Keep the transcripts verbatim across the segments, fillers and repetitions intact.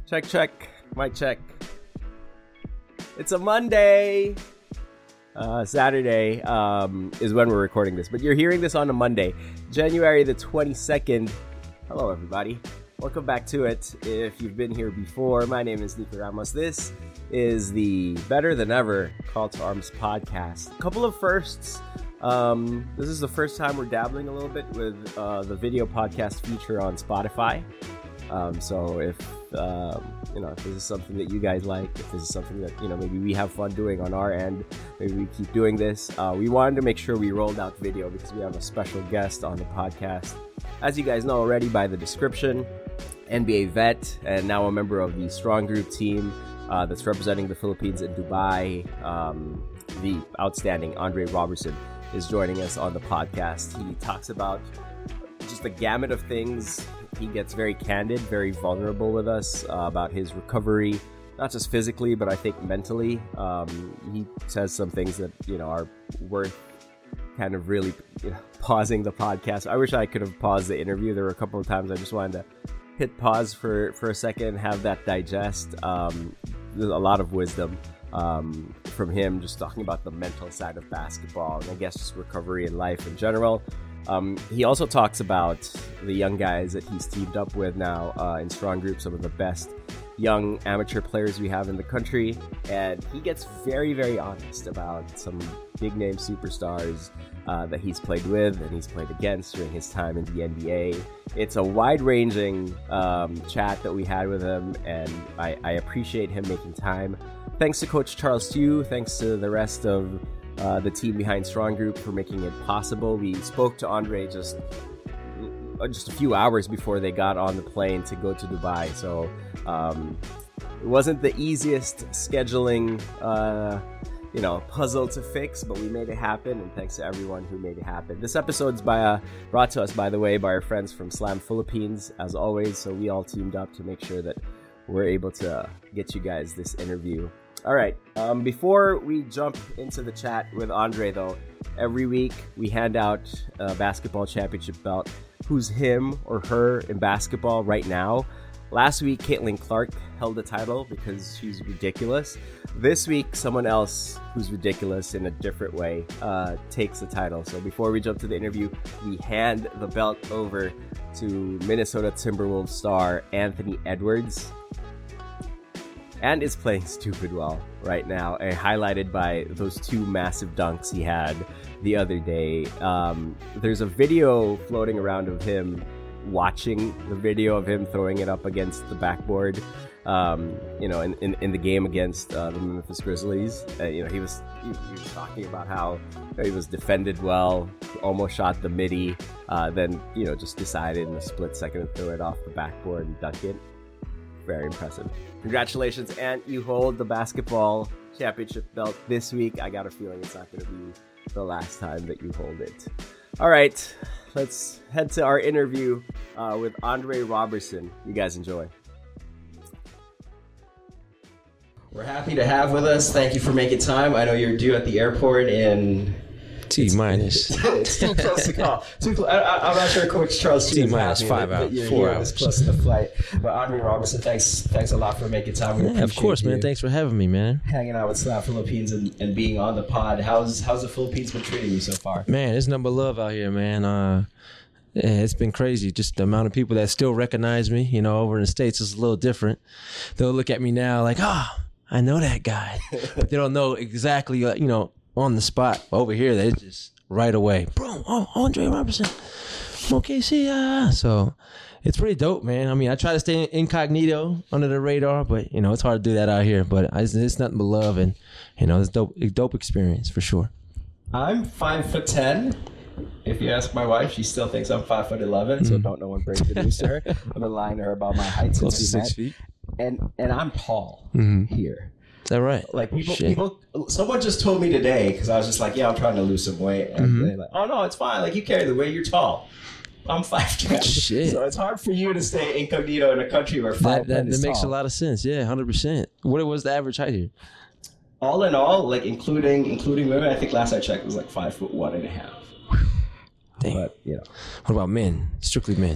Check, check. Mic check. It's a Monday. Uh, Saturday um, is when we're recording this, but you're hearing this on a Monday, January the twenty-second. Hello, everybody. Welcome back to it. If you've been here before, my name is Nico Ramos. This is the Better Than Ever Call to Arms podcast. A couple of firsts. Um, this is the first time we're dabbling a little bit with uh, the video podcast feature on Spotify. Um, so if um, you know if this is something that you guys like, if this is something that you know maybe we have fun doing on our end, maybe we keep doing this. Uh, we wanted to make sure we rolled out video because we have a special guest on the podcast. As you guys know already by the description, N B A vet and now a member of the Strong Group team uh, that's representing the Philippines in Dubai. Um, the outstanding Andre Robertson is joining us on the podcast. He talks about just the gamut of things. He gets very candid, very vulnerable with us uh, about his recovery, not just physically, but I think mentally. Um, he says some things that, you know, are worth kind of really you know, pausing the podcast. I wish I could have paused the interview. There were a couple of times I just wanted to hit pause for, for a second, have that digest. Um, there's a lot of wisdom um, from him, just talking about the mental side of basketball and I guess just recovery in life in general. Um, he also talks about the young guys that he's teamed up with now uh, in Strong Group, some of the best young amateur players we have in the country. And he gets very, very honest about some big-name superstars uh, that he's played with and he's played against during his time in the N B A. It's a wide-ranging um, chat that we had with him, and I, I appreciate him making time. Thanks to Coach Charles Tew, thanks to the rest of Uh, the team behind Strong Group for making it possible. We spoke to Andre just just a few hours before they got on the plane to go to Dubai. So um, it wasn't the easiest scheduling uh, you know, puzzle to fix, but we made it happen, and thanks to everyone who made it happen. This episode's by, uh, brought to us, by the way, by our friends from Slam Philippines, as always. So we all teamed up to make sure that we're able to get you guys this interview. All right, um, before we jump into the chat with Andre, though, every week we hand out a basketball championship belt. Who's him or her in basketball right now? Last week, Caitlin Clark held the title because she's ridiculous. This week, someone else who's ridiculous in a different way uh, takes the title. So before we jump to the interview, we hand the belt over to Minnesota Timberwolves star Anthony Edwards. And is playing stupid well right now, and highlighted by those two massive dunks he had the other day. Um, there's a video floating around of him watching the video of him throwing it up against the backboard. Um, you know, in, in, in the game against uh, the Memphis Grizzlies, uh, you know, he was he, he was talking about how he was defended well, almost shot the midi, uh, then you know just decided in a split second to throw it off the backboard and dunk it. Very impressive. Congratulations, and you hold the basketball championship belt this week. I got a feeling it's not going to be the last time that you hold it. All right, let's head to our interview uh, with Andre Robertson. You guys enjoy. We're happy to have with us. Thank you for making time. I know you're due at the airport in... T minus. It's too close to call. Too close. I, I, I'm not sure Coach Charles T minus five hours, four hours. Close to the flight. But Andre Robertson, thanks, thanks a lot for making time. Yeah, of course, man. Thanks for having me, man. Hanging out with Slam Philippines and, and being on the pod. How's how's the Philippines been treating you so far? Man, there's nothing but love out here, man. Uh, yeah, it's been crazy. Just the amount of people that still recognize me. You know, over in the States, it's a little different. They'll look at me now like, oh, I know that guy, but they don't know exactly, uh, you know, on the spot. Over here, they just right away, bro, oh, Andre Robertson, O K C, uh, so it's pretty dope, man. I mean, I try to stay incognito under the radar, but, you know, it's hard to do that out here, but it's, it's nothing but love, and, you know, it's dope, a dope experience for sure. I'm five foot ten. If you ask my wife, she still thinks I'm five foot eleven, mm-hmm. So don't know when breaking the news to her. I've been lying to her about my height since we met. Feet. And, and I'm tall mm-hmm. here. Is that right? Like people, people, someone just told me today, because I was just like, yeah, I'm trying to lose some weight. And mm-hmm. they're like, oh, no, it's fine. Like, you carry the weight, you're tall. I'm five ten. Shit. So it's hard for you to stay incognito in a country where five that, that, is that makes tall. a lot of sense. Yeah, one hundred percent. What was the average height here? All in all, like including including women, I think last I checked was like five foot one and a half. Dang. But, you know. What about men? Strictly men.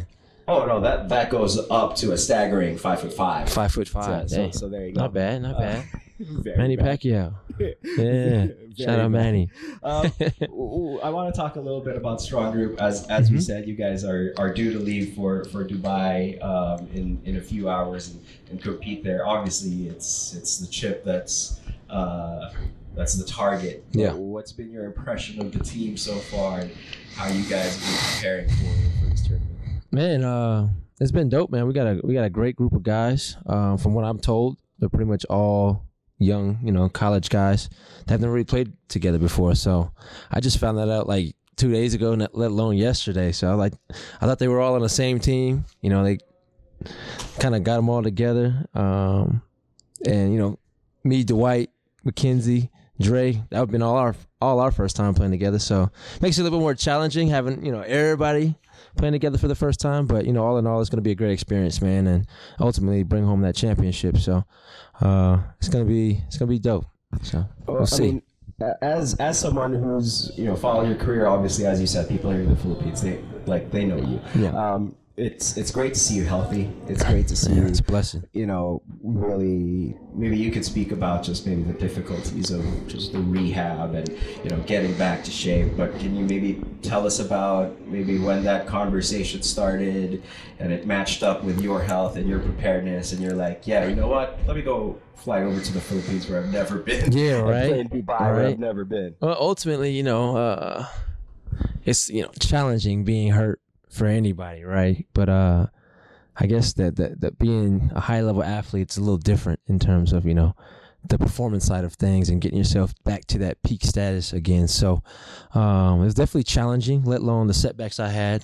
Oh no, that that goes up to a staggering five foot five. Five foot five. So, so, so there you go. Not bad, not bad. Uh, Manny bad. Pacquiao. Yeah. Shout out Manny. um, I want to talk a little bit about Strong Group. As as mm-hmm. we said, you guys are, are due to leave for, for Dubai um, in, in a few hours and, and compete there. Obviously, it's it's the chip that's uh, that's the target. Yeah. What's been your impression of the team so far, and how you guys have been preparing for, for this tournament? Man, uh, it's been dope, man. We got a we got a great group of guys. Um, from what I'm told, they're pretty much all young, you know, college guys that have never really played together before. So I just found that out like two days ago, let alone yesterday. So I like, I thought they were all on the same team. You know, they kind of got them all together. Um, and you know, me, Dwight, McKenzie, Dre, that would have been all our all our first time playing together. So it makes it a little bit more challenging having, you know, everybody playing together for the first time. But, you know, all in all, it's going to be a great experience, man, and ultimately bring home that championship. So uh, it's going to be it's going to be dope. So we'll well, see. I mean, as as someone who's, you know, following your career, obviously, as you said, people here in the Philippines, they like they know you. Yeah. Um, It's it's great to see you healthy. It's great to see yeah, you. It's a blessing. You know, really, maybe you could speak about just maybe the difficulties of just the rehab and, you know, getting back to shape. But can you maybe tell us about maybe when that conversation started and it matched up with your health and your preparedness, and you're like, yeah, you know what? Let me go fly over to the Philippines where I've never been. Yeah, right. Play in Dubai right. where I've never been. Well, ultimately, you know, uh, it's, you know, challenging being hurt for anybody, right? But uh, I guess that, that that being a high level athlete is a little different in terms of, you know, the performance side of things and getting yourself back to that peak status again. So um, it was definitely challenging, let alone the setbacks I had,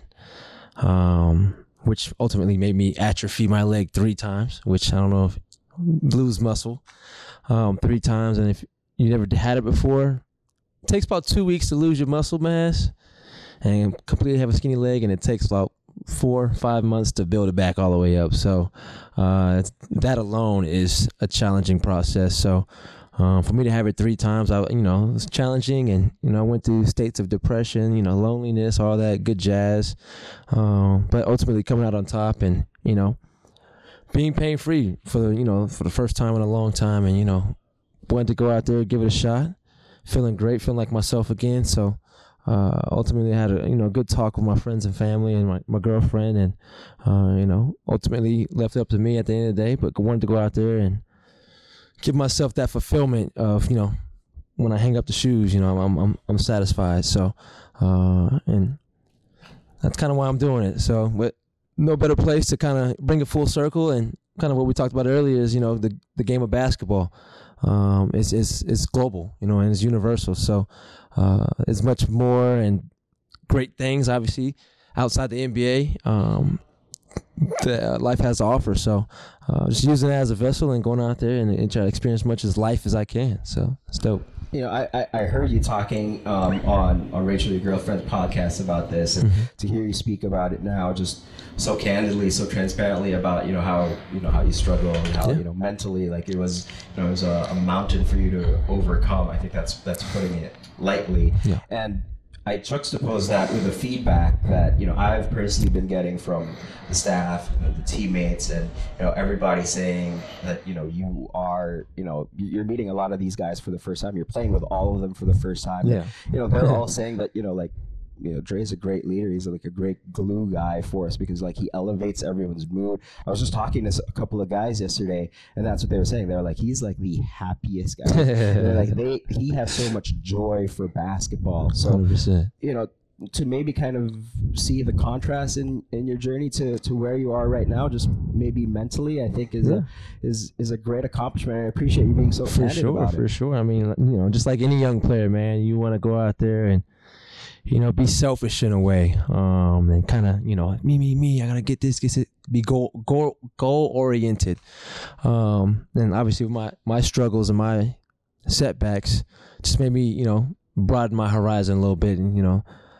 um, which ultimately made me atrophy my leg three times, which I don't know if lose muscle um, three times. And if you never had it before, it takes about two weeks to lose your muscle mass and completely have a skinny leg, and it takes about four, five months to build it back all the way up. So uh, that alone is a challenging process. So um, for me to have it three times, I, you know, it was challenging, and, you know, I went through states of depression, you know, loneliness, all that good jazz. Um, but ultimately coming out on top and, you know, being pain-free for the, you know, for the first time in a long time, and, you know, wanted to go out there, give it a shot, feeling great, feeling like myself again. So Uh, ultimately, I had a, you know, good talk with my friends and family and my, my girlfriend, and uh, you know, ultimately left it up to me at the end of the day. But wanted to go out there and give myself that fulfillment of, you know, when I hang up the shoes, you know, I'm I'm I'm satisfied. So, uh, and that's kind of why I'm doing it. So, but no better place to kind of bring it full circle, and kind of what we talked about earlier is, you know, the the game of basketball. Um, it's it's it's global, you know, and it's universal. So. Uh, it's much more and great things, obviously, outside the N B A um, that life has to offer. So uh, just using it as a vessel and going out there and, and try to experience as much as life as I can. So it's dope. You know, I, I, I heard you talking um, on, on Rachel, your girlfriend's podcast about this, and mm-hmm. to hear you speak about it now, just so candidly, so transparently about, you know, how, you know, how you struggle and how, yeah. you know, mentally, like it was, you know, it was a, a mountain for you to overcome. I think that's, that's putting it lightly. Yeah. And I juxtapose that with the feedback that, you know, I've personally been getting from the staff and the teammates, and, you know, everybody saying that, you know, you are, you know, you're meeting a lot of these guys for the first time. You're playing with all of them for the first time. Yeah. You know, they're all saying that, you know, like, you know, Dre's a great leader. He's like a great glue guy for us, because like he elevates everyone's mood. I was just talking to a couple of guys yesterday, and that's what they were saying. They were like, he's like the happiest guy. They're like, they he has so much joy for basketball. So, one hundred percent. You know, to maybe kind of see the contrast in, in your journey to, to where you are right now, just maybe mentally, I think is yeah. a is is a great accomplishment. I appreciate you being so for candid sure, about for it. sure. I mean, you know, just like any young player, man, you want to go out there and, you know, be selfish in a way, um, and kind of, you know, me, me, me. I gotta get this, get it. Be goal, goal, goal oriented. Um, and obviously, my my struggles and my setbacks just made me, you know, broaden my horizon a little bit, and, you know,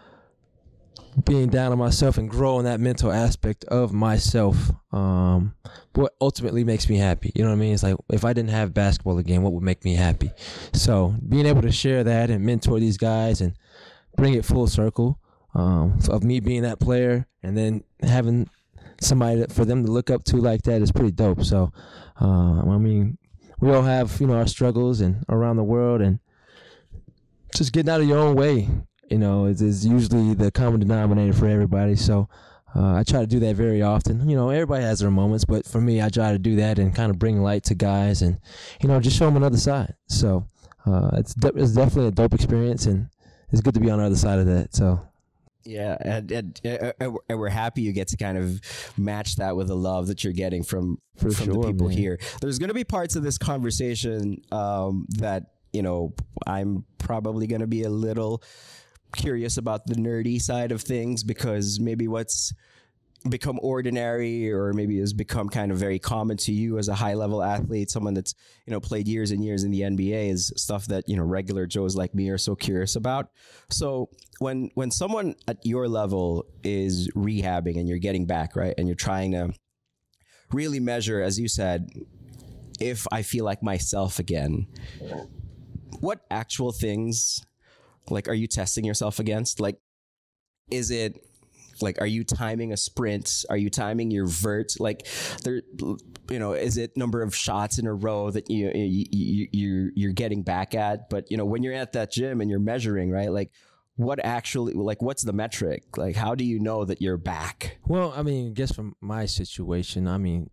being down on myself and growing that mental aspect of myself. Um, what ultimately makes me happy. You know what I mean? It's like, if I didn't have basketball again, what would make me happy? So being able to share that and mentor these guys and bring it full circle, um, of me being that player, and then having somebody that, for them to look up to like that is pretty dope. So, uh, I mean, we all have, you know, our struggles and around the world, and just getting out of your own way, you know, is, is usually the common denominator for everybody. So, uh, I try to do that very often. You know, everybody has their moments, but for me, I try to do that and kind of bring light to guys and, you know, just show them another side. So, uh, it's, de- it's definitely a dope experience, and it's good to be on the other side of that. So. Yeah, and, and and we're happy you get to kind of match that with the love that you're getting from For from sure, the people man. here. There's going to be parts of this conversation um, that, you know, I'm probably going to be a little curious about the nerdy side of things, because maybe what's become ordinary or maybe has become kind of very common to you as a high level athlete, someone that's, you know, played years and years in the N B A, is stuff that, you know, regular Joes like me are so curious about. So when when someone at your level is rehabbing and you're getting back, right, and you're trying to really measure, as you said, if I feel like myself again, what actual things, like, are you testing yourself against? Like, is it like, are you timing a sprint? Are you timing your vert? Like, there, you know, is it number of shots in a row that you, you, you you're you're getting back at? But, you know, when you're at that gym and you're measuring, right? Like, what actually, like, what's the metric? Like, how do you know that you're back? Well, I mean, I guess from my situation, I mean,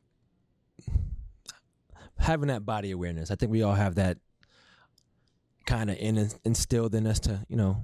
having that body awareness, I think we all have that kind of in, instilled in us to, you know,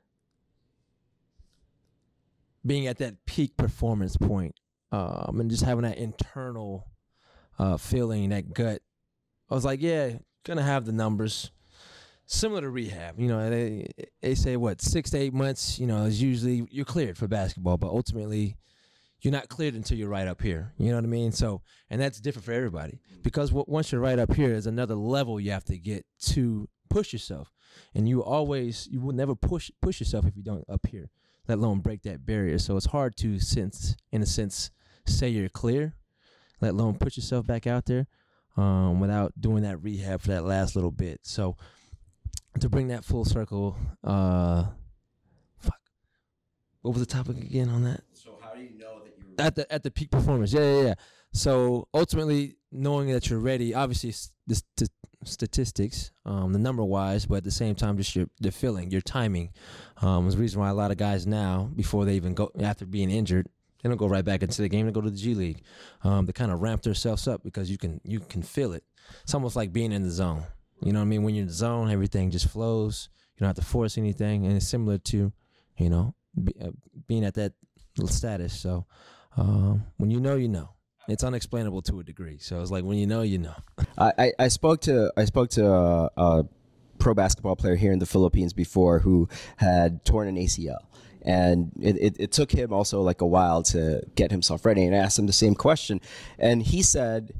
being at that peak performance point, um, and just having that internal uh, feeling, that gut. I was like, yeah, gonna have the numbers. Similar to rehab, you know, they they say what, six to eight months, you know, is usually you're cleared for basketball, but ultimately you're not cleared until you're right up here. You know what I mean? So, and that's different for everybody, because w- once you're right up here, there's another level you have to get to push yourself, and you always you will never push push yourself if you don't up here, let alone break that barrier. So it's hard to, sense, in a sense, say you're clear, let alone put yourself back out there, um, without doing that rehab for that last little bit. So to bring that full circle, uh, fuck, what was the topic again on that? So how do you know that you're At the at the peak performance? Yeah, yeah, yeah. So ultimately, knowing that you're ready, obviously s- the st- statistics, um, the number wise, but at the same time, just your the feeling, your timing, um, is the reason why a lot of guys now, before they even go, after being injured, they don't go right back into the game. They go to the G League. Um, they kind of ramp themselves up because you can you can feel it. It's almost like being in the zone. You know what I mean? When you're in the zone, everything just flows. You don't have to force anything, and it's similar to, you know, be, uh, being at that little status. So um, when you know, you know. It's unexplainable to a degree. So it's like when you know, you know. I, I, I spoke to I spoke to a, a pro basketball player here in the Philippines before who had torn an A C L, and it, it, it took him also like a while to get himself ready. And I asked him the same question, and he said,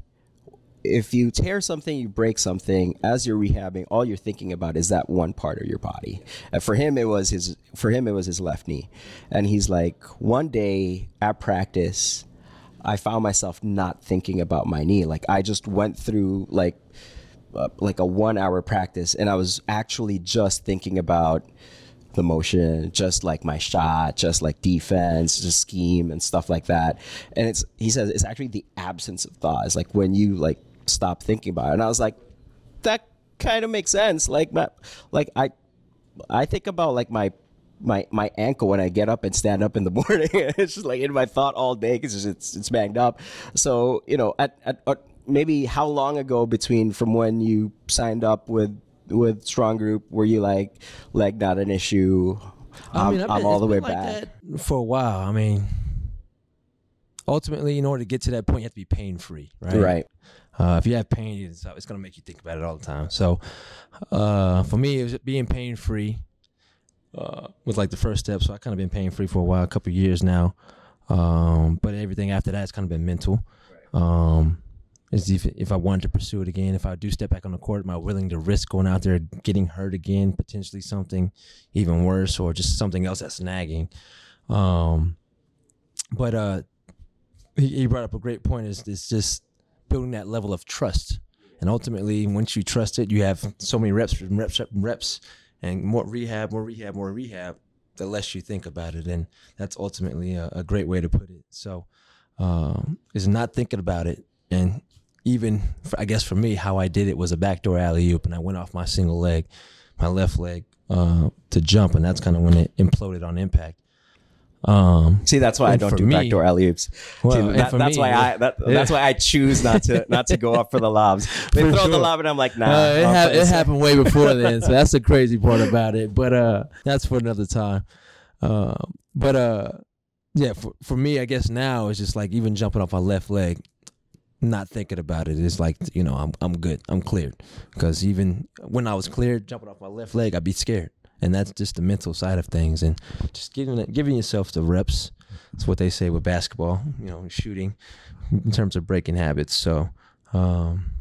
if you tear something, you break something, as you're rehabbing, all you're thinking about is that one part of your body. And for him, it was his for him it was his left knee, and he's like, one day at practice, I found myself not thinking about my knee. Like, I just went through like uh, like a one hour practice, and I was actually just thinking about the motion, just like my shot, just like defense, just scheme and stuff like that. And it's, he says, it's actually the absence of thought. It's like when you like stop thinking about it. And I was like, that kind of makes sense. Like my, like I, I think about like my my my ankle when I get up and stand up in the morning. It's just like in my thought all day because it's it's banged up. So, you know, at, at, at maybe how long ago between from when you signed up with with Strong Group were you like leg not an issue? I I'm, mean, I've I'm been, all it's the way been like back that for a while. I mean, ultimately, in order to get to that point, you have to be pain free, right? right. Uh, if you have pain, it's, it's going to make you think about it all the time. So, uh, for me, it was being pain free. Uh, was like the first step. So I kind of been pain free for a while, a couple of years now. Um, but everything after that has kind of been mental. Um, is if if I wanted to pursue it again, if I do step back on the court, am I willing to risk going out there getting hurt again, potentially something even worse, or just something else that's nagging? Um, but uh, he, he brought up a great point. Is it's just building that level of trust, and ultimately, once you trust it, you have so many reps, reps, reps. And more rehab, more rehab, more rehab, the less you think about it. And that's ultimately a, a great way to put it. So um, is not thinking about it. And even, for, I guess for me, how I did it was a backdoor alley-oop, and I went off my single leg, my left leg, uh, to jump, and that's kind of when it imploded on impact. Um, See, that's why I don't do me, backdoor alley-oops. Well, See, that, that's me, why I that, yeah. that's why I choose not to not to go up for the lobs. They for throw sure. the lob, and I'm like, nah. Uh, it ha- it happened way before then, so that's the crazy part about it. But uh, that's for another time. Uh, but uh, yeah, for for me, I guess now it's just like even jumping off my left leg, not thinking about it. It's like, you know, I'm I'm good, I'm cleared. Because even when I was cleared, jumping off my left leg, I'd be scared. And that's just the mental side of things, and just giving it, giving yourself the reps. That's what they say with basketball, you know, shooting, in terms of breaking habits. So, um,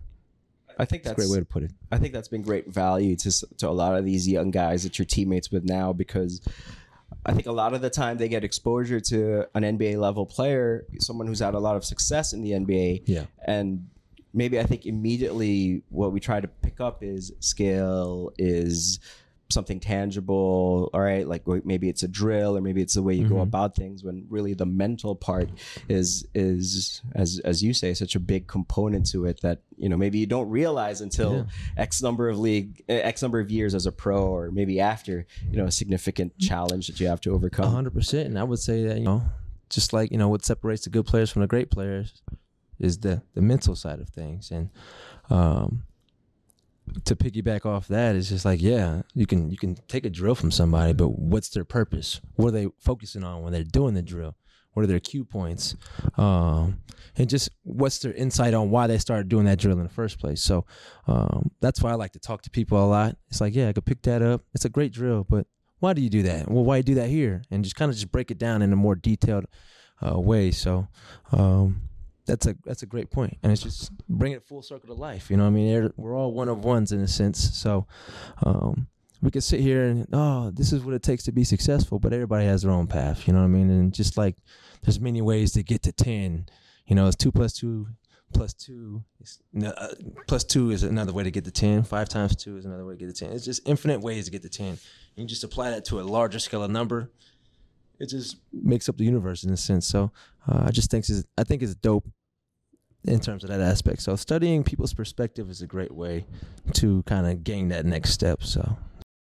I think that's, that's a great way to put it. I think that's been great value to to a lot of these young guys that you're teammates with now, because I think a lot of the time they get exposure to an N B A level player, someone who's had a lot of success in the N B A, yeah, and maybe I think immediately what we try to pick up is skill, is something tangible, all right, like maybe it's a drill, or maybe it's the way you mm-hmm. go about things, when really the mental part is is as as you say, such a big component to it that, you know, maybe you don't realize until yeah. x number of league x number of years as a pro, or maybe after, you know, a significant challenge that you have to overcome. one hundred percent. And I would say that, you know, just like, you know, what separates the good players from the great players is the the mental side of things. And um to piggyback off that, it's just like, yeah, you can you can take a drill from somebody, but what's their purpose? What are they focusing on when they're doing the drill? What are their cue points? Um, and just what's their insight on why they started doing that drill in the first place? So um, that's why I like to talk to people a lot. It's like, yeah, I could pick that up. It's a great drill, but why do you do that? Well, why do you do that here? And just kind of just break it down in a more detailed uh, way. So um, That's a that's a great point, and it's just bringing it full circle to life. You know what I mean? We're all one of ones in a sense. So um, we can sit here and, oh, this is what it takes to be successful, but everybody has their own path. You know what I mean? And just like there's many ways to get to ten. You know, it's two plus two plus two. Is, uh, plus two is another way to get to ten. Five times two is another way to get to ten. It's just infinite ways to get to ten. You can just apply that to a larger scale of number. It just makes up the universe in a sense. So uh, I just think it's, I think it's dope in terms of that aspect. So studying people's perspective is a great way to kind of gain that next step. So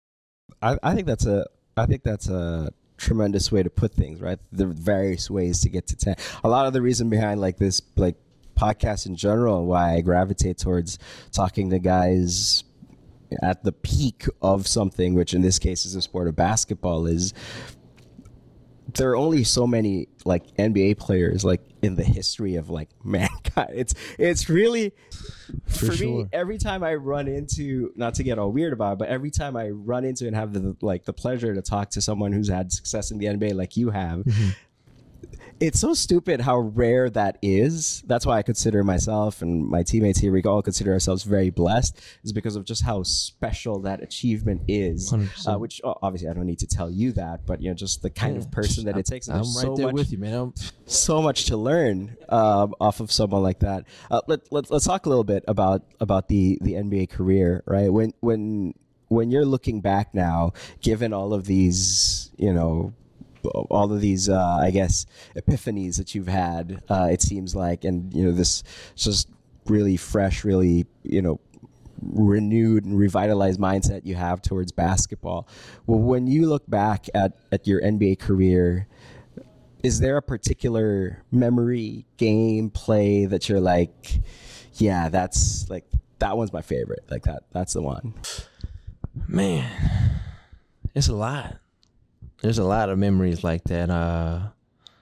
I, I think that's a I think that's a tremendous way to put things, right? The various ways to get to ten. A lot of the reason behind like this like podcast in general, and why I gravitate towards talking to guys at the peak of something, which in this case is the sport of basketball, is there are only so many like N B A players like in the history of like mankind. It's it's really for, for sure. me, every time I run into, not to get all weird about it, but every time I run into and have the like the pleasure to talk to someone who's had success in the N B A like you have, mm-hmm. it's so stupid how rare that is. That's why I consider myself and my teammates here, we all consider ourselves very blessed, is because of just how special that achievement is. Uh, which oh, obviously I don't need to tell you that, but you know, just the kind yeah. of person that it takes. I'm right so there much, with you, man. I'm... so much to learn um, off of someone like that. Uh, let, let, let's talk a little bit about about the the N B A career, right? When when when you're looking back now, given all of these, you know, all of these, uh, I guess, epiphanies that you've had, uh, it seems like, and, you know, this just really fresh, really, you know, renewed and revitalized mindset you have towards basketball. Well, when you look back at, at your N B A career, is there a particular memory, game, play that you're like, yeah, that's like, that one's my favorite. Like that, that's the one. Man, it's a lot. There's a lot of memories like that. Uh,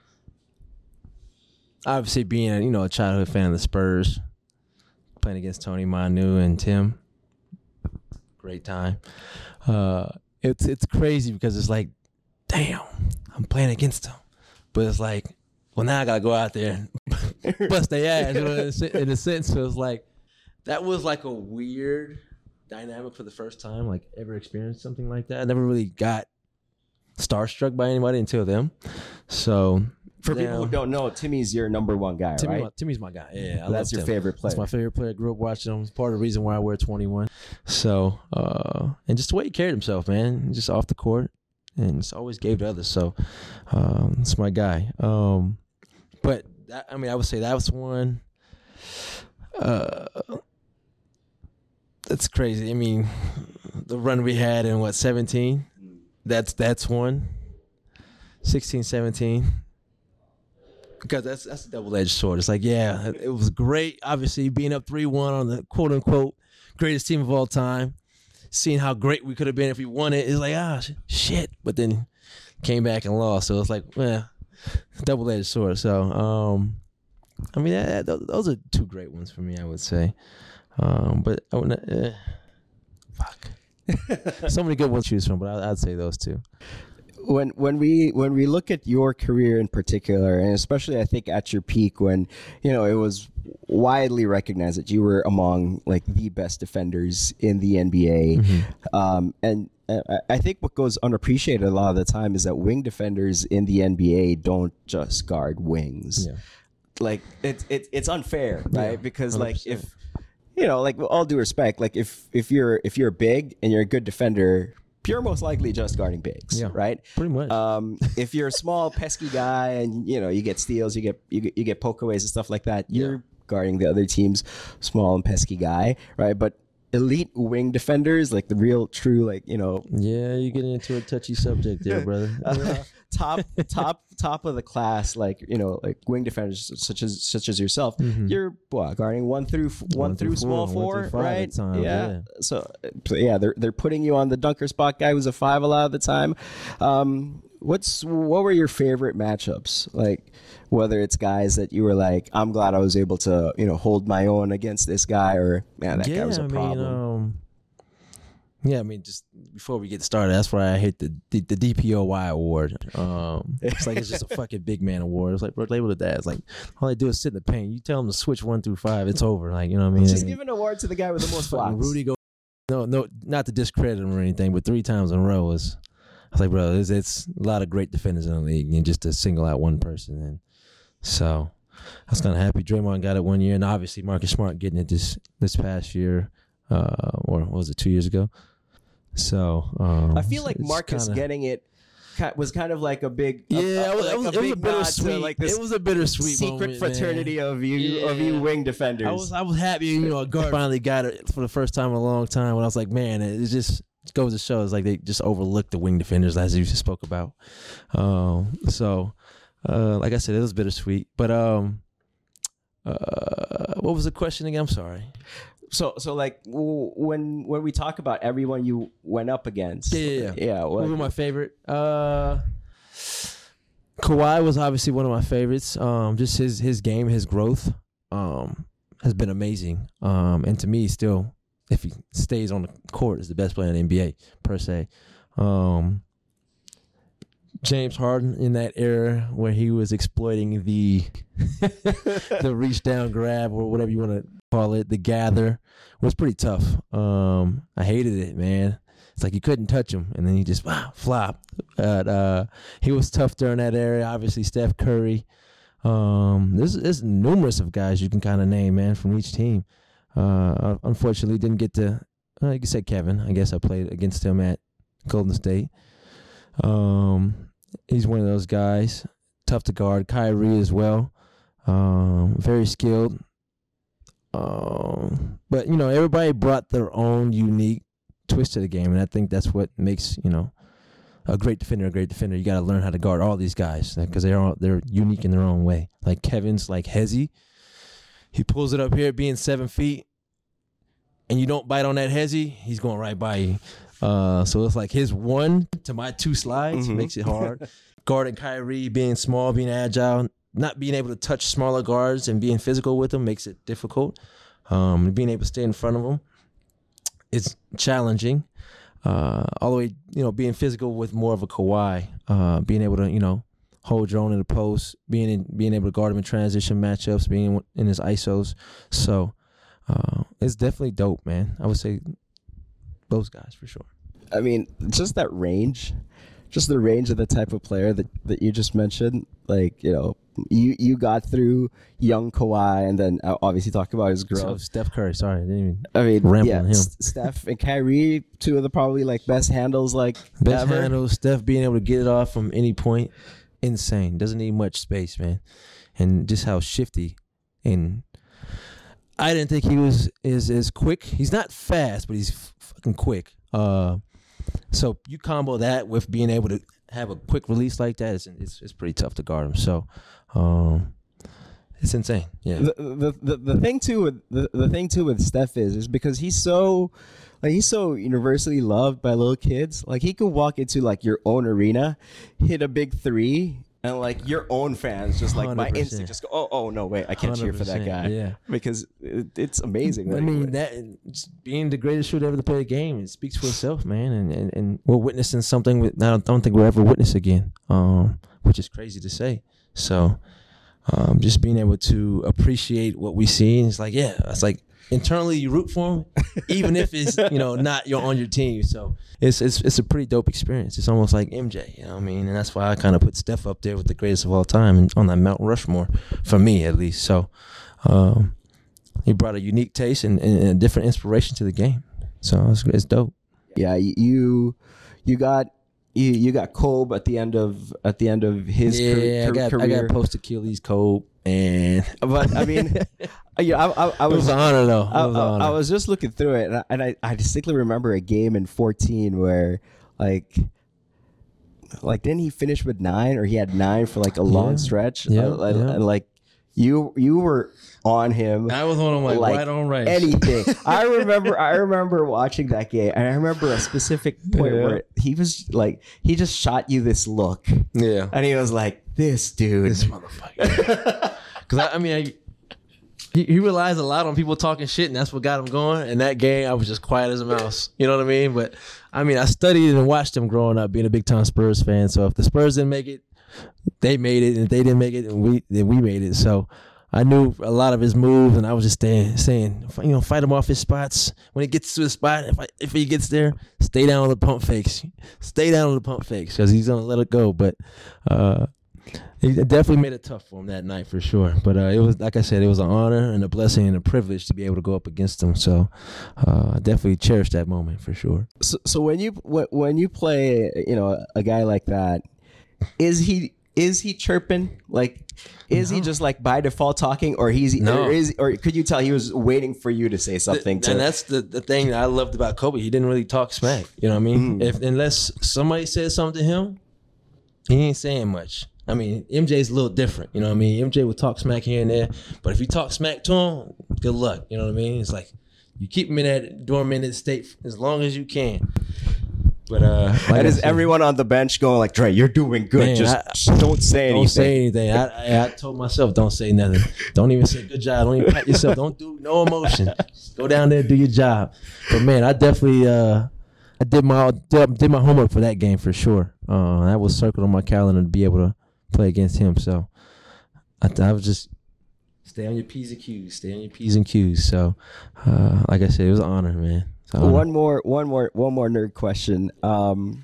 obviously, being a, you know, a childhood fan of the Spurs, playing against Tony Manu and Tim, great time. Uh, it's it's crazy because it's like, damn, I'm playing against them, but it's like, well, now I gotta go out there and bust their ass. You know, in a sense, so it's like that was like a weird dynamic for the first time, like ever experienced something like that. I never really got starstruck by anybody until them. So for now, people who don't know, Timmy's your number one guy, Timmy, right? Timmy's my guy. Yeah, I that's your Tim. favorite player. That's my favorite player. I grew up watching him. It's part of the reason why I wear twenty-one. So, uh, and just the way he carried himself, man, just off the court, and just always gave to others. So, um, it's my guy. Um, but that, I mean, I would say that was one. Uh, that's crazy. I mean, the run we had in what seventeen. That's that's one. sixteen, seventeen. Because that's that's a double-edged sword. It's like, yeah, it was great. Obviously, being up three one on the quote-unquote greatest team of all time. Seeing how great we could have been if we won it. It's like, ah, shit. But then came back and lost. So it's like, well, double-edged sword. So, um, I mean, that, that, those are two great ones for me, I would say. Um, but I would not, eh, fuck. So many good ones to choose from, but I, I'd say those two. When when we when we look at your career in particular, and especially I think at your peak, when you know it was widely recognized that you were among like the best defenders in the N B A, mm-hmm. um, and I think what goes unappreciated a lot of the time is that wing defenders in the N B A don't just guard wings. Yeah. Like it's it, it's unfair, right? Yeah, because one hundred percent. Like if you know, like with all due respect, like if if you're if you're big and you're a good defender, you're most likely just guarding bigs, yeah, right? Pretty much. Um, if you're a small, pesky guy and, you know, you get steals, you get you get, you get pokeaways and stuff like that, you're yeah. guarding the other team's small and pesky guy, right? But elite wing defenders, like the real, true, like, you know. Yeah, you're getting into a touchy subject there, brother. uh, top, top, top of the class, like, you know, like wing defenders such as such as yourself. Mm-hmm. You're what, guarding one through one, one through, through small four, four right? Time, yeah. yeah. So yeah, they're they're putting you on the dunker spot guy who's a five a lot of the time. Um, what's what were your favorite matchups? Like, whether it's guys that you were like, I'm glad I was able to, you know, hold my own against this guy, or man, that yeah, guy was a I problem. Mean, um, yeah, I mean, just before we get started, that's why I hate the the, the D P O Y award. Um, it's like it's just a fucking big man award. It's like, bro, label it that. It's like all they do is sit in the paint. You tell them to switch one through five, it's over. Like, you know what I mean? Just give an award to the guy with the most blocks. Rudy go. No, no, not to discredit him or anything, but three times in a row was. I was like, bro, it's, it's a lot of great defenders in the league, and just to single out one person. And so I was kind of happy. Draymond got it one year, and obviously Marcus Smart getting it this this past year, uh, or what was it, two years ago? So um, I feel like Marcus kinda, getting it was kind of like a big, yeah, a, a, it was, like it was, a, it was big a bittersweet. Like this it was a bittersweet secret moment, fraternity man. of you yeah. of you wing defenders. I was I was happy, you know, a guard finally got it for the first time in a long time. When I was like, man, it just goes to show, it's like they just overlooked the wing defenders, as you just spoke about. Um, so, uh, like I said, it was bittersweet. But um, uh, what was the question again? I'm sorry. So, so like w- when when we talk about everyone you went up against, yeah, yeah, yeah. yeah what were my favorite? Uh, Kawhi was obviously one of my favorites. Um, just his his game, his growth, um, has been amazing. Um, and to me, still, if he stays on the court, is the best player in the N B A per se. Um, James Harden in that era where he was exploiting the the reach down grab or whatever you want to call it, the gather, was pretty tough. Um, I hated it, man. It's like you couldn't touch him, and then he just wow, flop. But uh, he was tough during that area. Obviously, Steph Curry. Um, there's, there's numerous of guys you can kind of name, man, from each team. Uh, unfortunately, didn't get to. Uh, you could say Kevin. I guess I played against him at Golden State. Um, he's one of those guys, tough to guard. Kyrie as well, um, very skilled. Um, but you know, everybody brought their own unique twist to the game, and I think that's what makes, you know, a great defender a great defender. You got to learn how to guard all these guys because they're all, they're unique in their own way. Like Kevin's like hezzy. He pulls it up here, being seven feet, and you don't bite on that hezzy, he's going right by you. Uh, so it's like his one to my two slides mm-hmm. makes it hard. Guarding Kyrie, being small, being agile, not being able to touch smaller guards and being physical with them makes it difficult. Um, being able to stay in front of them is challenging. Uh, all the way, you know, being physical with more of a Kawhi, uh, being able to, you know, hold your own in the post, being in, being able to guard him in transition matchups, being in his I S Os. So uh, it's definitely dope, man. I would say those guys for sure. I mean, just that range, just the range of the type of player that, that you just mentioned. Like, you know, you, you got through young Kawhi and then obviously talk about his growth. So Steph Curry, sorry, I didn't even I mean, ramble yeah, on him. S- Steph and Kyrie, two of the probably like best handles like best ever. handles. Steph being able to get it off from any point, insane. Doesn't need much space, man. and just how shifty. And I didn't think he was is as quick. He's not fast, but he's f- fucking quick. Uh, so you combo that with being able to have a quick release like that, it's it's, it's pretty tough to guard him. So um, it's insane. Yeah. The, the the the thing too with the, the thing too with Steph is is because he's so like he's so universally loved by little kids. Like he could walk into like your own arena, hit a big three. And like your own fans, just like my one hundred percent. instinct, just go, oh, oh no, wait, I can't cheer for that guy. Yeah, because it, it's amazing. I mean, that just being the greatest shooter ever to play the game, it speaks for itself, man. And and, and we're witnessing something that I don't think we'll ever witness again, um, which is crazy to say. So, um, just being able to appreciate what we see, and it's like, yeah, it's like internally you root for him, even if it's you know not you're on your team. So it's it's it's a pretty dope experience. It's almost like M J, you know what I mean? And that's why I kind of put Steph up there with the greatest of all time and on that Mount Rushmore for me at least. So um, he brought a unique taste and, and a different inspiration to the game. So it's, it's dope. Yeah, you you got. You, you got Kobe at the end of at the end of his yeah, car- I got, career. I got post Achilles Kobe, and but I mean, yeah, I, I, I was, it was an honor though. It I, was an I, honor. I was just looking through it, and I, and I, I distinctly remember a game in fourteen where, like, like didn't he finish with nine, or he had nine for like a long Yeah. stretch? Yeah, Uh, yeah. and like you you were on him. I was on him like, like right on right. anything. I remember I remember watching that game, and I remember a specific point Yeah. where he was like, he just shot you this look, Yeah. and he was like, "This dude, This motherfucker. Because I, I mean, I, he, he relies a lot on people talking shit, and that's what got him going. And that game, I was just quiet as a mouse. You know what I mean? But I mean, I studied and watched him growing up, being a big time Spurs fan. So if the Spurs didn't make it, they made it, and if they didn't make it, then we then we made it. So I knew a lot of his moves, and I was just saying, saying, you know, fight him off his spots. When he gets to his spot, if I, if he gets there, stay down on the pump fakes. Stay down on the pump fakes because he's gonna let it go. But uh, he definitely made it tough for him that night for sure. But uh, it was, like I said, it was an honor and a blessing and a privilege to be able to go up against him. So uh, I definitely cherish that moment for sure. So, so when you when you play, you know, a guy like that, is he is he chirping? Like, is No. he just like by default talking, or he's No. or is or could you tell he was waiting for you to say something? Th- and to, that's the, the thing that I loved about Kobe. He didn't really talk smack. You know what I mean? Mm. If unless somebody said something to him, he ain't saying much. I mean, M J's a little different. You know what I mean? M J would talk smack here and there, but if you talk smack to him, good luck. You know what I mean? It's like you keep him in that dormant state as long as you can. But uh, like and I is said, everyone on the bench going like, Dre, you're doing good. Man, just, I- just don't say anything. Don't say anything. I, I, I told myself, don't say nothing. Don't even say good job. Don't even pat yourself. Don't do no emotion. Just go down there and do your job. But man, I definitely uh, I did my did, did my homework for that game for sure. Uh, that was circled on my calendar to be able to play against him. So I, I was just stay on your P's and Q's. Stay on your P's and Q's. So uh, like I said, it was an honor, man. It's an honor. One more, one more, one more nerd question. Um,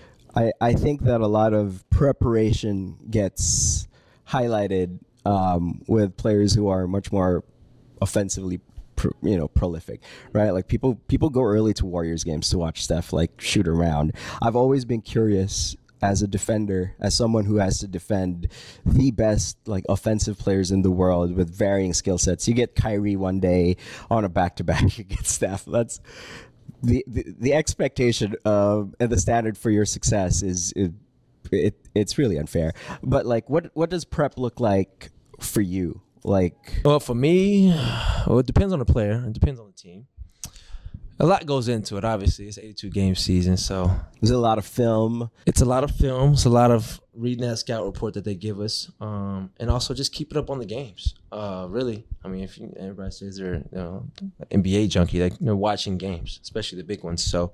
I I think that a lot of preparation gets highlighted um, with players who are much more offensively, pr- you know, prolific, right? Like people people go early to Warriors games to watch Steph like shoot around. I've always been curious as a defender, as someone who has to defend the best like offensive players in the world with varying skill sets. You get Kyrie one day on a back-to-back, you get Steph. That's the the, the expectation of and the standard for your success is it, it it's really unfair. But like, what what does prep look like for you? Like, Well, for me, well, it depends on the player. It depends on the team. A lot goes into it, obviously. It's eighty-two game season, so there's a lot of film. it's a lot of film. It's a lot of reading that scout report that they give us, um, and also just keep it up on the games. Uh, really, I mean, if you, everybody says they're you know N B A junkie, like they're watching games, especially the big ones. So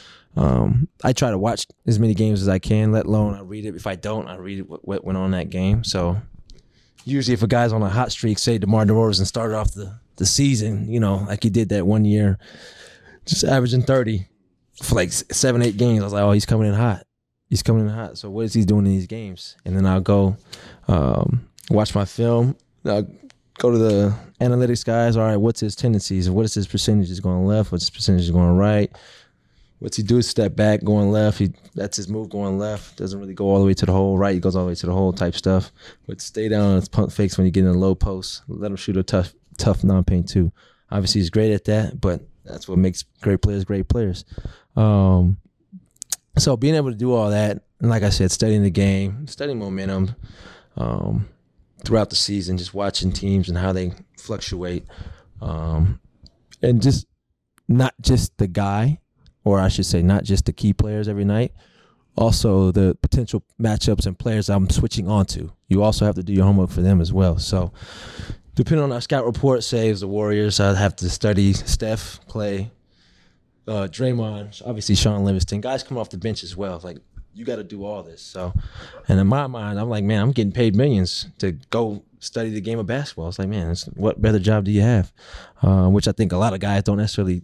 um, I try to watch as many games as I can. Let alone I read it. If I don't, I read what, what went on that game. So usually, if a guy's on a hot streak, say DeMar DeRozan started off the the season, you know, like he did that one year. Just averaging thirty for like seven, eight games. I was like, oh, he's coming in hot. He's coming in hot. So what is he doing in these games? And then I'll go um, watch my film. I'll go to the analytics guys. All right, what's his tendencies? What is his percentages going left? What's his percentages going right? what's he do? Step back, going left. He that's his move, going left. Doesn't really go all the way to the hole. Right, he goes all the way to the hole type stuff. But stay down on his pump fakes when you get in a low post. Let him shoot a tough, tough non-paint too. Obviously, he's great at that, but that's what makes great players great players. Um, so being able to do all that, and like I said, studying the game, studying momentum um, throughout the season, just watching teams and how they fluctuate, um, and just not just the guy, or I should say not just the key players every night, also the potential matchups and players I'm switching onto. You also have to do your homework for them as well. So depending on our scout report, say it's the Warriors, I'd have to study Steph, Clay, uh, Draymond, obviously Sean Livingston. Guys come off the bench as well. Like, you got to do all this. So, and in my mind, I'm like, man, I'm getting paid millions to go study the game of basketball. It's like, man, it's, what better job do you have? Uh, which I think a lot of guys don't necessarily,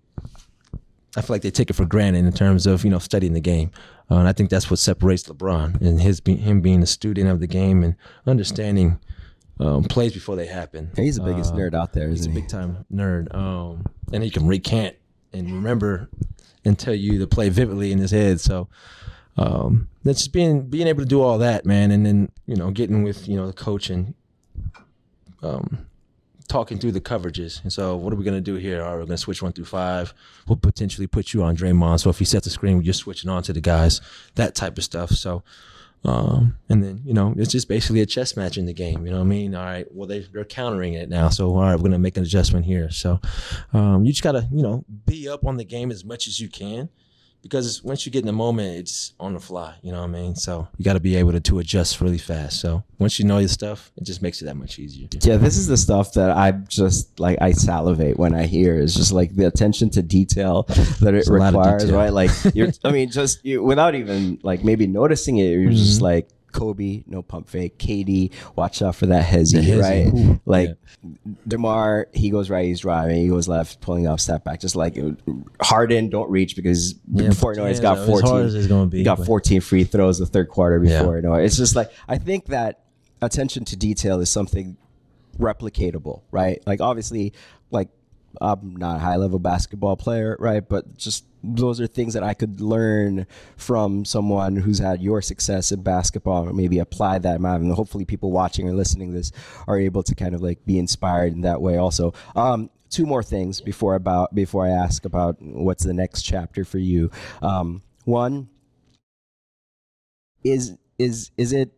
I feel like they take it for granted in terms of, you know, studying the game. Uh, and I think that's what separates LeBron and his him being a student of the game and understanding um, plays before they happen. He's the biggest uh, nerd out there, he's isn't he? He's a big-time nerd. Um, and he can recant and remember and tell you to play vividly in his head. So um, that's just being being able to do all that, man. And then, you know, getting with, you know, the coach and um, talking through the coverages. And so what are we going to do here? All right, we're going to switch one through five. We'll potentially put you on Draymond. So if he sets the screen, we're just switching on to the guys, that type of stuff. So, um, and then, you know, it's just basically a chess match in the game. You know what I mean? All right, well, they, they're countering it now. So, all right, we're going to make an adjustment here. So um, you just got to, you know, be up on the game as much as you can. Because once you get in the moment, it's on the fly, you know what I mean? So you got to be able to, to adjust really fast. So once you know your stuff, it just makes it that much easier. Yeah, this is the stuff that I just, like, I salivate when I hear. It's just like the attention to detail that it requires, right? Like, you're, I mean, just you, without even, like, maybe noticing it, you're mm-hmm. just like, Kobe, no pump fake. K D, watch out for that hezzy, hezzy. right? Ooh, like, yeah. DeMar, he goes right, he's driving. He goes left, pulling off step back. Just like Harden, don't reach because yeah, before you know it, he's got fourteen. As as be, he got but... fourteen free throws the third quarter before yeah. you know it. It's just like, I think that attention to detail is something replicatable, right? Like, obviously, like, I'm not a high level basketball player, right? But just those are things that I could learn from someone who's had your success in basketball, or maybe apply that. And hopefully people watching or listening to this are able to kind of like be inspired in that way also. Um, two more things before about before I ask about what's the next chapter for you. Um, one is is is it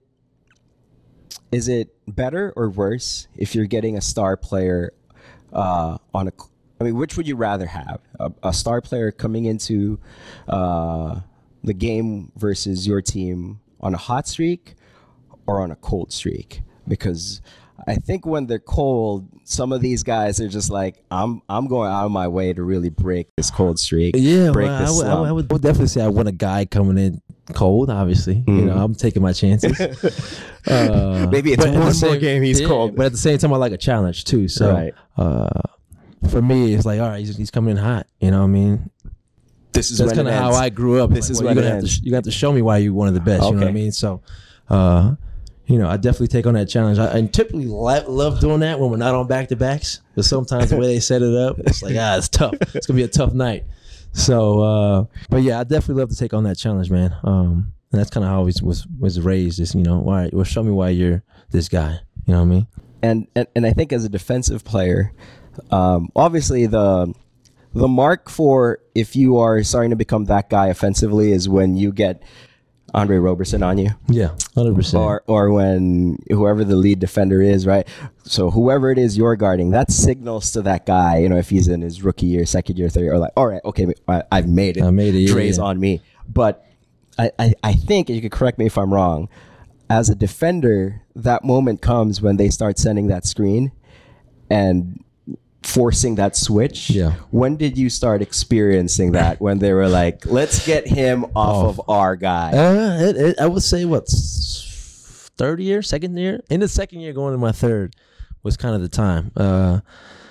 is it better or worse if you're getting a star player uh, on a I mean, which would you rather have? A, a star player coming into uh, the game versus your team on a hot streak or on a cold streak? Because I think when they're cold, some of these guys are just like, I'm I'm going out of my way to really break this cold streak. Yeah, break well, this I, would, slump. I, would, I would definitely say I want a guy coming in cold, obviously. Mm-hmm. You know, I'm taking my chances. uh, Maybe it's one more same, game he's yeah, cold. But at the same time, I like a challenge too. So, right. uh, for me, it's like, all right, he's, he's coming in hot. You know what I mean? This is That's kind of how I grew up. This like, is well, when you're it gonna ends. have to, you got to show me why you're one of the best. Okay. You know what I mean? So, uh, you know, I definitely take on that challenge. I, I typically li- love doing that when we're not on back to backs. But sometimes the way they set it up, it's like, ah, it's tough. It's gonna be a tough night. So, uh, but yeah, I definitely love to take on that challenge, man. Um, and that's kind of how I always was was raised. Is, you know, all right, well, show me why you're this guy. You know what I mean? And and, and I think as a defensive player, um, obviously the the mark for if you are starting to become that guy offensively is when you get Andre Roberson on you. Yeah, one hundred percent. Or or when whoever the lead defender is, right? So whoever it is you're guarding, that signals to that guy, you know, if he's in his rookie year, second year, third year, or like, all right, okay, I, I've made it. I made it. Dre's yeah, yeah. on me. But I, I, I think, and you could correct me if I'm wrong, as a defender, that moment comes when they start sending that screen and forcing that switch. Yeah. When did you start experiencing that? When they were like, let's get him off oh. of our guy? Uh, it, it, I would say what third year, second year, in the second year, going to my third was kind of the time uh,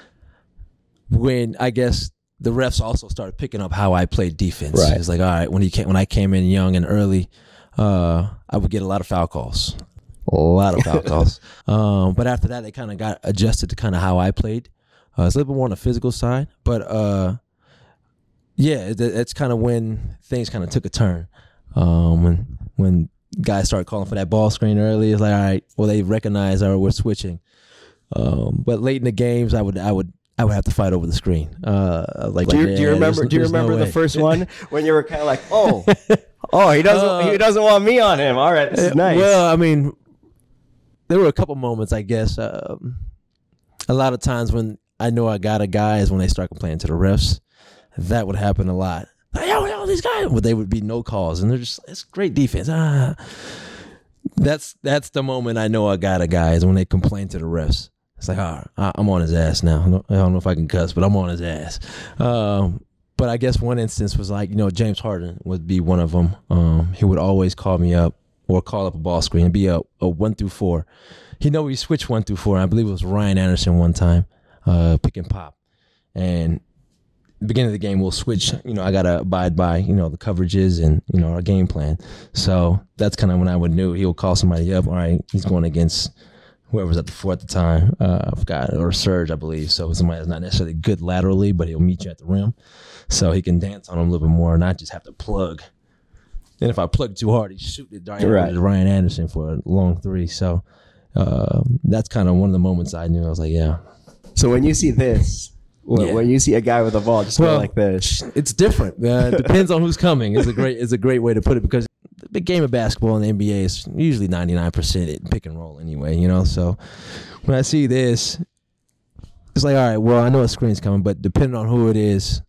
when I guess the refs also started picking up how I played defense. Right. It's like, all right, when he came, when I came in young and early, uh, I would get a lot of foul calls. A lot of foul calls. Um, but after that, they kind of got adjusted to kind of how I played. Uh, it's a little bit more on the physical side, but uh, yeah, that's kind of when things kind of took a turn. Um, when when guys started calling for that ball screen early, it's like, all right, well, they recognize, or we're switching. Um, but late in the games, I would I would I would have to fight over the screen. Uh, like, do you, yeah, do you remember? Do you remember no the first one when you were kind of like, oh, oh, he doesn't uh, he doesn't want me on him. All right, this is nice. Well, I mean, there were a couple moments, I guess. Um, a lot of times when I know I got a guy is when they start complaining to the refs. That would happen a lot. Like, yo, yo, these guys, but they would be no calls, and they're just, it's great defense. Ah, that's that's the moment I know I got a guy is when they complain to the refs. It's like, all right, I'm on his ass now. I don't know if I can cuss, but I'm on his ass. Um, but I guess one instance was like, you know, James Harden would be one of them. Um, he would always call me up or call up a ball screen and be a, a one through four. He know we switched one through four. I believe it was Ryan Anderson one time, uh, pick and pop, and beginning of the game, we'll switch. You know, I got to abide by, you know, the coverages and, you know, our game plan. So that's kind of when I would knew he'll call somebody up. All right, he's going against whoever was at the four at the time. Uh, I forgot, or Serge, I believe. So somebody that's not necessarily good laterally, but he'll meet you at the rim. So he can dance on him a little bit more and not just have to plug. And if I plug too hard, he's shooting it right. Ryan Anderson for a long three. So uh, that's kind of one of the moments I knew. I was like, yeah. So when you see this, When, yeah. when you see a guy with a ball just well, go like this, it's different. Uh, depends on who's coming. It's a great, it's a great way to put it, because the big game of basketball in the N B A is usually ninety-nine percent pick and roll anyway. You know, so when I see this, it's like, all right, well, I know a screen's coming, but depending on who it is,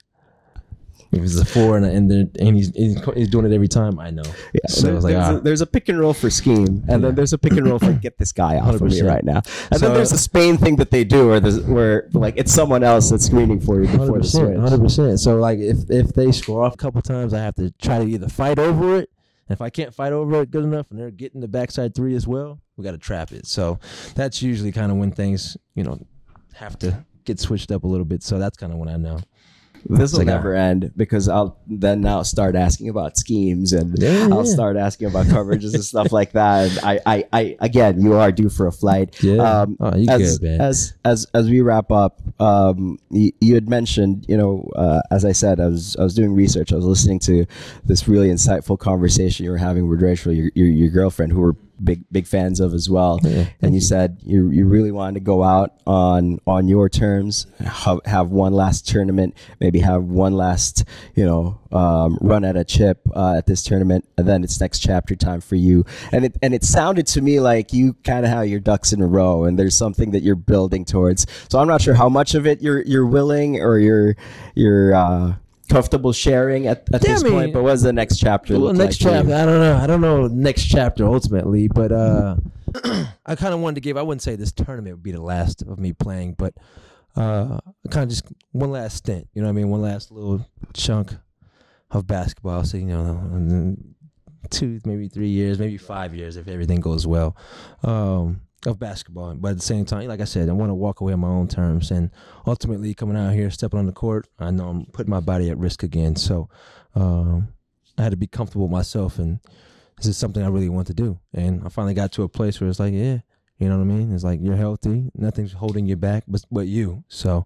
if it's a four and and, and he's, he's doing it every time, I know. Yeah, so there, like, there's, ah. a, there's a pick and roll for scheme, and yeah. then there's a pick and roll for get this guy off one hundred percent of me right now. And so, then there's the Spain thing that they do, or the, where like it's someone else that's screening for you before the switch. one hundred percent. So like if if they score off a couple times, I have to try to either fight over it. And if I can't fight over it good enough, and they're getting the backside three as well, we got to trap it. So that's usually kind of when things, you know, have to get switched up a little bit. So that's kind of when I know. This will like never a, end, because I'll then now start asking about schemes, and yeah, I'll yeah. start asking about coverages and stuff like that. And I, I, I, again, you are due for a flight. Yeah. Um, oh, you as, good, man. as as as we wrap up, um, you, you had mentioned, you know, uh, as I said, I was I was doing research. I was listening to this really insightful conversation you were having with Rachel, your your, your girlfriend, who were big big fans of as well. Yeah, and you, you said you you really wanted to go out on on your terms, have, have one last tournament, maybe have one last, you know, um, run at a chip uh, at this tournament, and then it's next chapter time for you. And it and it sounded to me like you kind of have your ducks in a row, and there's something that you're building towards. So I'm not sure how much of it you're you're willing or you're you're uh, comfortable sharing at, at yeah, this I mean, point, but what's the next chapter well, look next like chapter, I don't know. I don't know next chapter ultimately, but uh, I kind of wanted to give, I wouldn't say this tournament would be the last of me playing, but uh, kind of just one last stint, you know what I mean? One last little chunk of basketball. So, you know, two, maybe three years, maybe five years if everything goes well. Um, of basketball, but at the same time, like I said, I want to walk away on my own terms, and ultimately coming out here, stepping on the court, I know I'm putting my body at risk again, so um, I had to be comfortable with myself, and this is something I really want to do, and I finally got to a place where it's like, yeah, you know what I mean, it's like, you're healthy, nothing's holding you back but, but you, so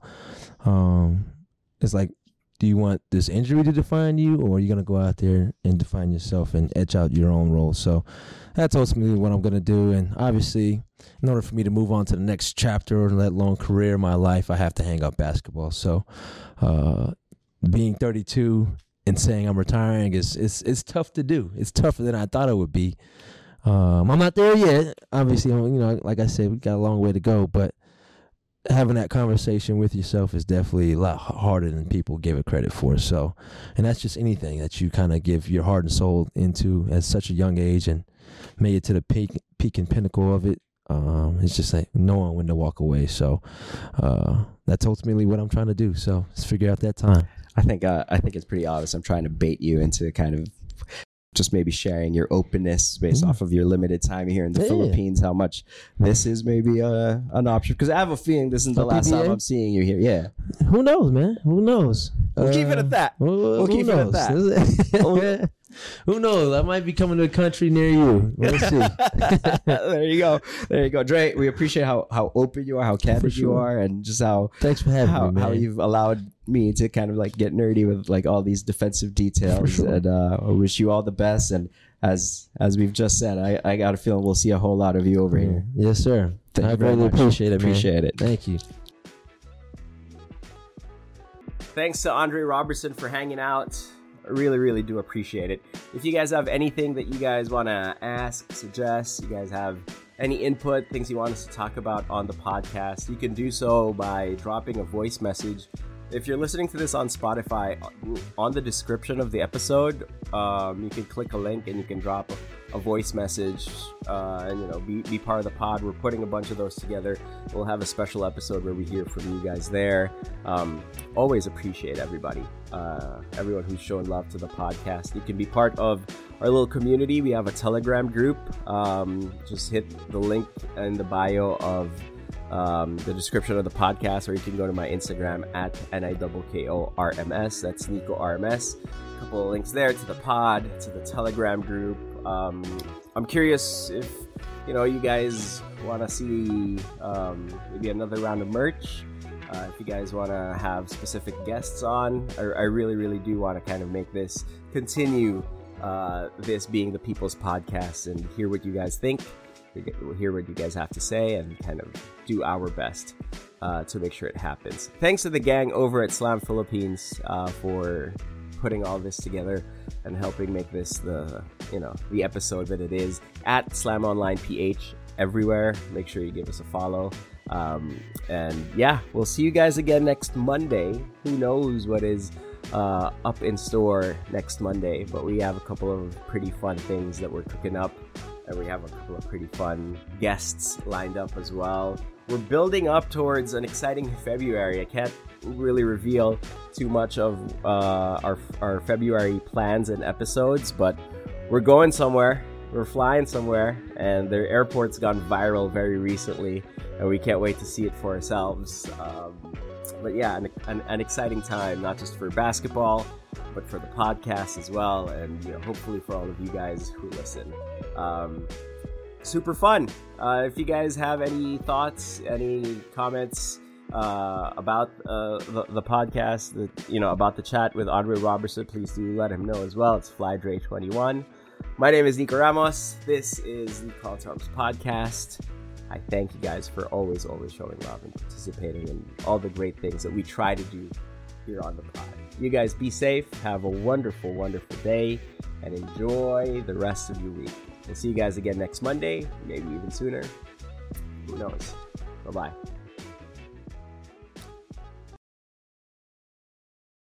um, it's like, do you want this injury to define you, or are you going to go out there and define yourself and etch out your own role? So that's ultimately what I'm going to do. And obviously, in order for me to move on to the next chapter or that long career in my life, I have to hang up basketball. So uh, being thirty-two and saying I'm retiring is it's, it's tough to do. It's tougher than I thought it would be. Um, I'm not there yet. Obviously, you know, like I said, we got a long way to go, but having that conversation with yourself is definitely a lot harder than people give it credit for. So, and that's just anything that you kind of give your heart and soul into at such a young age and made it to the peak, peak and pinnacle of it. Um, it's just like knowing when to walk away. So, uh, that's ultimately what I'm trying to do. So let's figure out that time. I think, uh, I think it's pretty obvious. I'm trying to bait you into kind of just maybe sharing your openness based mm. off of your limited time here in the yeah. Philippines, how much this is maybe a, an option. Because I have a feeling this isn't the last time I'm seeing you here. Yeah. Who knows, man? Who knows? We'll uh, keep it at that. We'll, we'll keep knows? it at that. Who knows? I might be coming to a country near you. We'll see. There you go. There you go. Dre, we appreciate how, how open you are, how candid sure. you are, and just how thanks for having how, me, man. how you've allowed me to kind of like get nerdy with like all these defensive details. Sure. And uh, I wish you all the best. And as as we've just said, I, I got a feeling we'll see a whole lot of you over yeah. here. Yes, sir. Thank I really appreciate it, man. Appreciate it. Thank you. Thanks to Andre Robertson for hanging out. I really, really do appreciate it. If you guys have anything that you guys want to ask, suggest, you guys have any input, things you want us to talk about on the podcast, you can do so by dropping a voice message. If you're listening to this on Spotify, on the description of the episode, um, you can click a link and you can drop a, a voice message uh, and, you know, be, be part of the pod. We're putting a bunch of those together. We'll have a special episode where we hear from you guys there. Um, always appreciate everybody, uh, everyone who's shown love to the podcast. You can be part of our little community. We have a Telegram group. Um, just hit the link in the bio of Um, the description of the podcast, or you can go to my Instagram at N I K K O R M S. That's Nico R M S. A couple of links there to the pod, to the Telegram group. Um, I'm curious if, you know, you guys want to see um, maybe another round of merch. Uh, if you guys want to have specific guests on, I, I really, really do want to kind of make this continue, uh, this being the People's Podcast, and hear what you guys think. We'll hear what you guys have to say and kind of do our best uh, to make sure it happens. Thanks to the gang over at Slam Philippines uh, for putting all this together and helping make this the, you know, the episode that it is. At Slam Online P H everywhere. Make sure you give us a follow. Um, and yeah, we'll see you guys again next Monday. Who knows what is uh, up in store next Monday, but we have a couple of pretty fun things that we're cooking up. And we have a couple of pretty fun guests lined up as well. We're building up towards an exciting February. I can't really reveal too much of uh, our our February plans and episodes, but we're going somewhere. We're flying somewhere, and their airport's gone viral very recently, and we can't wait to see it for ourselves. Um, but yeah, an, an, an exciting time, not just for basketball, but for the podcast as well, and you know, hopefully for all of you guys who listen. Um, super fun. Uh, if you guys have any thoughts, any comments uh, about uh, the, the podcast, the, you know, about the chat with Andre Robertson, please do let him know as well. It's Fly Dre twenty-one. My name is Nico Ramos. This is the Call to Arms podcast. I thank you guys for always, always showing love and participating in all the great things that we try to do here on the pod. You guys be safe, have a wonderful, wonderful day, and enjoy the rest of your week. We'll see you guys again next Monday, maybe even sooner. Who knows? Bye-bye.